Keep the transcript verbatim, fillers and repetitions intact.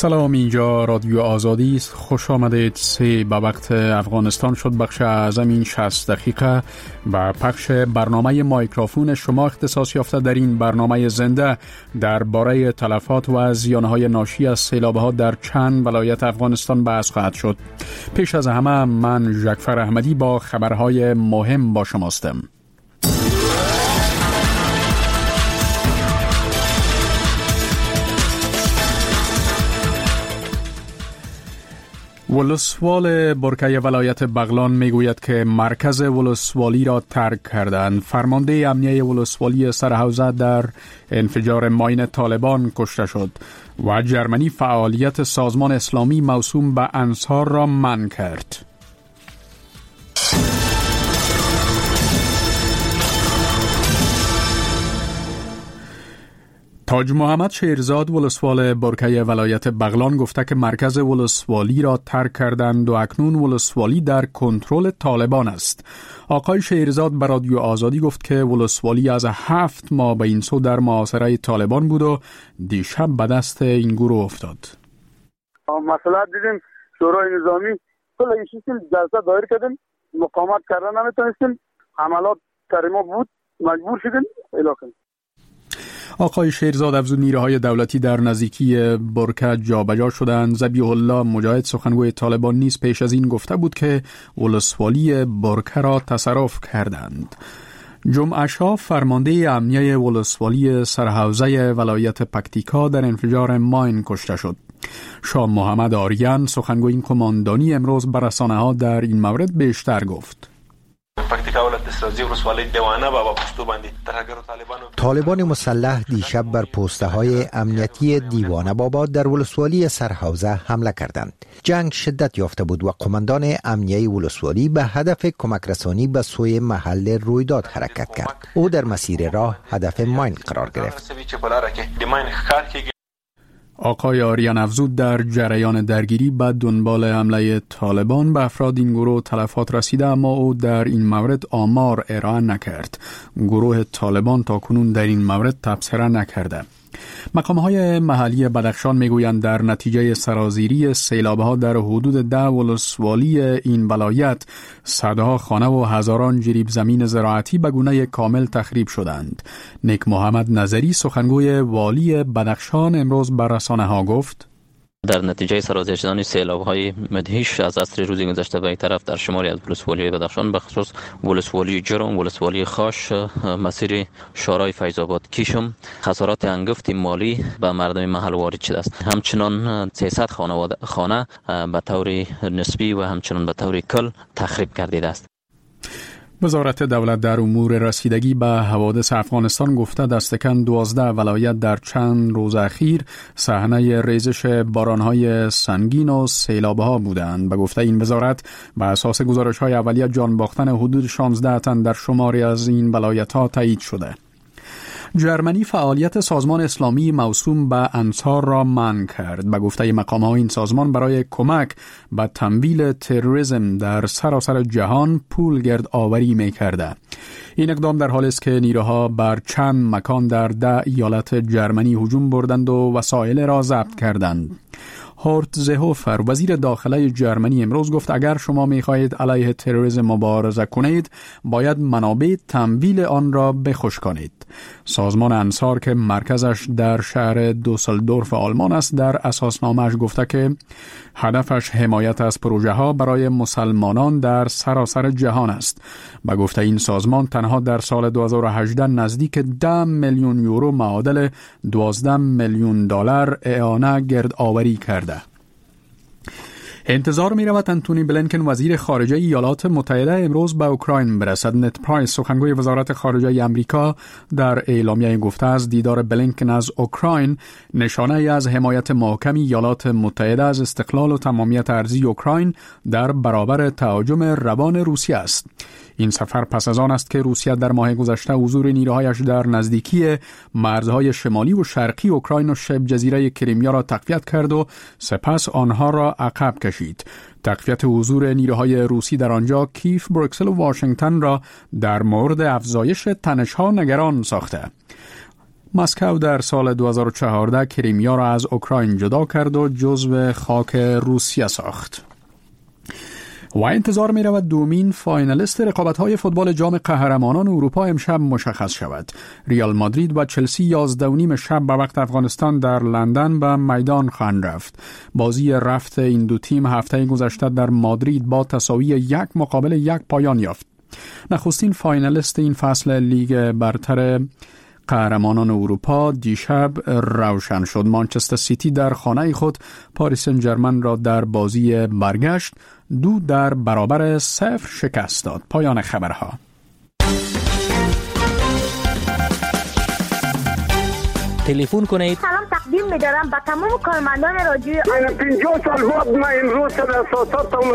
سلام، اینجا رادیو آزادی است. خوش آمدید. سه به وقت افغانستان شد بخش اعظم این شصت دقیقه و پخش برنامه مایکروفون شما اختصاص یافته. در این برنامه زنده درباره تلفات و زیانهای ناشی از سیلاب‌ها در چند ولایت افغانستان بحث خواهد شد. پیش از همه من ژکفر احمدی با خبرهای مهم با شماستم. ولسوال برکه ولایت بغلان میگوید که مرکز ولسوالی را ترک کردند. فرمانده امنیه ولسوالی سرحوزه در انفجار ماین طالبان کشته شد و جرمنی فعالیت سازمان اسلامی موسوم به انصار را منع کرد. تاج محمد شیرزاد ولسوال برکه ولایت بغلان گفته که مرکز ولسوالی را ترک کردند و اکنون ولسوالی در کنترل طالبان است. آقای شیرزاد به رادیو آزادی گفت که ولسوالی از هفت ماه به این سو در محاصره طالبان بود و دیشب به دست این گروه افتاد. مسئله دیدیم شورای نظامی کل ایشیل جلسه دایر کردیم، مقاومت کردن نمیتونستیم، حملات سر ما بود، مجبور شدیم علاقه. آقای شیرزاد افزود نیروهای دولتی در نزدیکی برکه جابجا شدند. ذبیح الله مجاهد سخنگوی طالبان نیز پیش از این گفته بود که ولسوالی برکه را تصرف کردند. جمعه شب فرمانده امنیه ولسوالی سرحوزه ولایت پکتیکا در انفجار ماین کشته شد. شاه محمد آریان سخنگوی این کماندانی امروز به رسانه‌ها در این مورد بیشتر گفت. طالبان مسلح دیشب بر پسته های امنیتی دیوانه بابا در ولسوالی سرحوزه حمله کردند. جنگ شدت یافته بود و قماندان امنیه ولسوالی به هدف کمک رسانی به سوی محل رویداد حرکت کرد. او در مسیر راه هدف ماین قرار گرفت. آقای آریان افزود در جریان درگیری به دنبال حمله طالبان به افراد این گروه تلفات رسیده، اما او در این مورد آمار ارائه نکرد. گروه طالبان تاکنون در این مورد تبصره نکرده. مقام‌های محلی بدخشان میگویند در نتیجه سرازیری سیلاب‌ها در حدود ده ولسوالی این ولایت صدها خانه و هزاران جریب زمین زراعتی به گونه کامل تخریب شدند. نیک محمد نظری سخنگوی والی بدخشان امروز به رسانه‌ها گفت در نتیجه سرازیر شدن سیلاب‌های مدهش از عصر روز گذشته به یک طرف در شماری از ولسوالی بدخشان به خصوص ولسوالی جرم، ولسوالی خاش، مسیر شورای فیض آباد کیشم خسارات انگفت مالی به مردم محل وارد شده است. همچنان سیصد خانواده خانه به طور نسبی و همچنان به طور کل تخریب گردیده است. وزارت دولت در امور رسیدگی به حوادث افغانستان گفته دست کم دوازده ولایت در چند روز اخیر صحنه ریزش بارانهای سنگین و سیلاب‌ها بودند. به گفته این وزارت به اساس گزارش‌های اولیه جان باختن حدود شانزده تن در شماری از این ولایت‌ها تایید شده. جرمنی فعالیت سازمان اسلامی موسوم به انصار را منع کرد. به گفته مقام‌ها این سازمان برای کمک به تمویل تروریسم در سراسر جهان پول گرد آوری می کرده. این اقدام در حالی است که نیروها بر چند مکان در ده ایالت جرمنی هجوم بردند و وسایل را ضبط کردند. هورت زهوفر وزیر داخله جرمنی امروز گفت اگر شما می‌خواهید علیه تروریسم مبارزه کنید باید منابع تمویل آن را بخش کنید. سازمان انصار که مرکزش در شهر دوسلدورف آلمان است در اساسنامه‌اش گفته که هدفش حمایت از پروژه‌ها برای مسلمانان در سراسر جهان است. به گفته این سازمان تنها در سال دو هزار و هجده نزدیک ده میلیون یورو معادل دوازده میلیون دلار اعانه گرد آوری کرده. انتظار می رود انتونی بلینکن وزیر خارجه ایالات متحده امروز به اوکراین برسد. نت پرایس سخنگوی وزارت خارجه آمریکا در اعلامیه گفته است دیدار بلینکن از اوکراین نشانه ای از حمایت محکم ایالات متحده از استقلال و تمامیت ارضی اوکراین در برابر تهاجم روان روسیه است. این سفر پس از آن است که روسیه در ماه گذشته حضور نیروهایش در نزدیکی مرزهای شمالی و شرقی اوکراین و شبه جزیره کریمیا را تقویت کرد و سپس آنها را عقب کشید. تقویت حضور نیروهای روسی در آنجا کیف، بروکسل و واشنگتن را در مورد افزایش تنش‌ها نگران ساخته. مسکو در سال دو هزار و چهارده کریمیا را از اوکراین جدا کرد و جزو خاک روسیه ساخت. و انتظار می رود دومین فاینالیست رقابت‌های فوتبال جام قهرمانان اروپا امشب مشخص شود. ریال مادرید و چلسی یازده و نیم شب به وقت افغانستان در لندن به میدان خواهند رفت. بازی رفت این دو تیم هفته گذشته در مادرید با تساوی یک مقابل یک پایان یافت. نخستین فاینالیست این فصل لیگ برتر قهرمانان اروپا دیشب روشن شد. مانچستر سیتی در خانه خود پاریس سن ژرمن را در بازی برگشت دو در برابر صفر شکست داد. پایان خبرها. تلفن کنید. سلام تقدیم می‌دارم به تمام کارمندان رادیو. من پنجاه سال بعد من امروز در اساسات